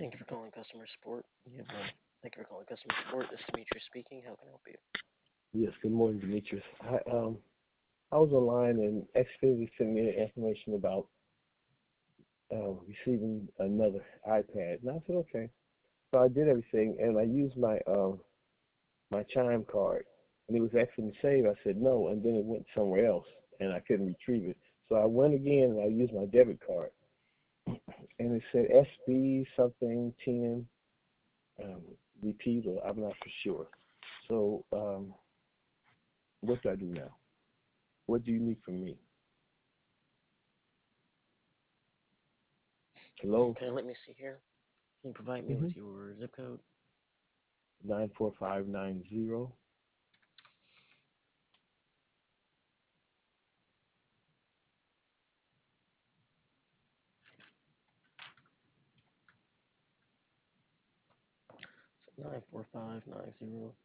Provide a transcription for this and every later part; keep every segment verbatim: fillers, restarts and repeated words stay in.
Thank you for calling customer support. You have one. Thank you for calling customer support. This is Demetrius speaking. How can I help you? Yes, good morning, Demetrius. I um I was online and Xfinity sent me the information about uh, receiving another iPad, and I said okay. So I did everything, and I used my um my Chime card, and it was asking me to save. I said no, and then it went somewhere else, and I couldn't retrieve it. So I went again, and I used my debit card, and it said S B something ten um, repeat, or I'm not for sure. So um, what do I do now? What do you need from me? Hello? Okay, let me see here. Can you provide me Mm-hmm. with your zip code? nine four five nine zero. nine four five nine zero.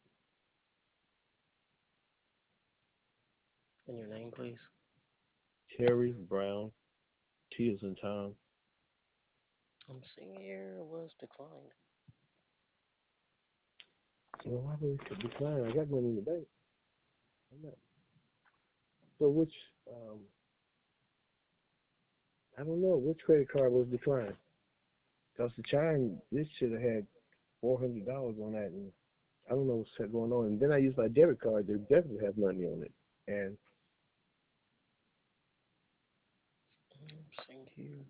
And your name, please? Terry Brown. T is in Tom. I'm seeing here it was declined. Well, why would it decline? I got money in the bank. I'm not. So which, um, I don't know, which credit card was declined? Because the Chime, this should have had four hundred dollars on that, and I don't know what's going on. And then I used my debit card. They definitely have money on it. And I'm seeing here.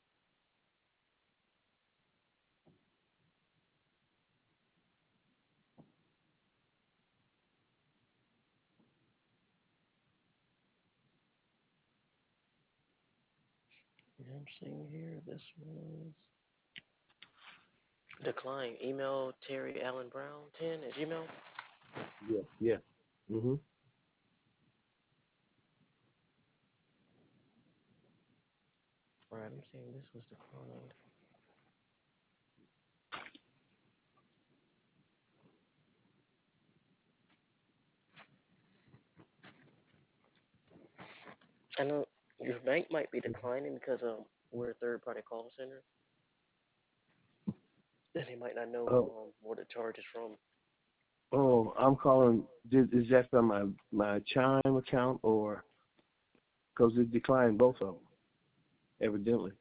Yeah, I'm seeing here. This was declined. Email Terry Allen Brown ten at Gmail. yeah, yeah. Mm-hmm. Alright, I'm seeing this was declined. I know your bank might be declining because um we're a third party call center, and they might not know Oh, um where the charge is from. oh, I'm calling. Is is that from my my Chime account, or because it declined both of them, evidently?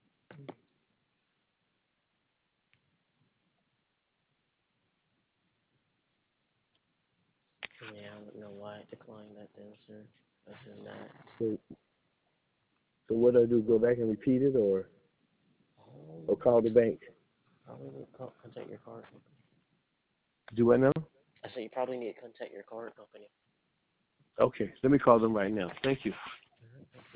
Yeah, I don't know why it declined that then, sir. Other than that, So, so what do I do? Go back and repeat it, or um, or call the bank? probably need to contact your card company. Do I know? I say you probably need to contact your card company. Okay, let me call them right now. Thank you.